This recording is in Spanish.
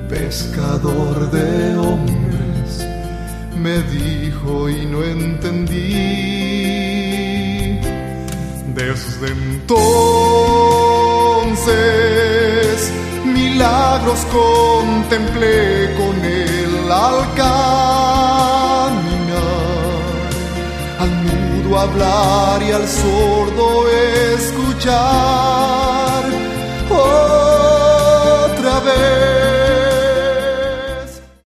pescador de hombres, me dijo y no entendí. Desde entonces milagros contemplé con él al caminar, al mudo hablar y al sordo escuchar.